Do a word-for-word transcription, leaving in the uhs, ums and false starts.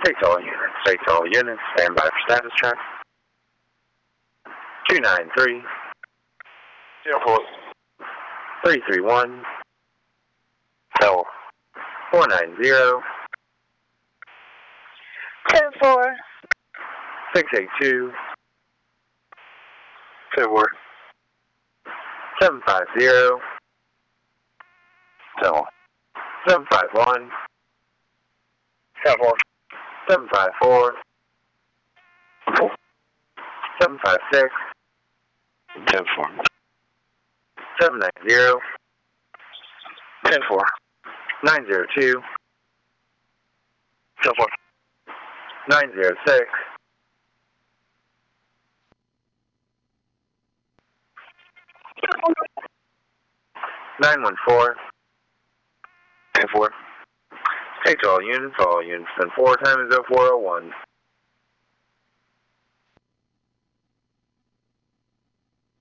Take all units, take all units, stand by for status check. two nine three, zero four, three three one, Tower, four nine zero, ten four, six eight two, ten four, seven five zero, ten one, seven five one, ten four, seven five four, four, seven five six, ten four, seven nine zero, ten four, nine zero two, ten four, nine zero six, nine one four, ten four. take all units, all units, and four times oh four oh one.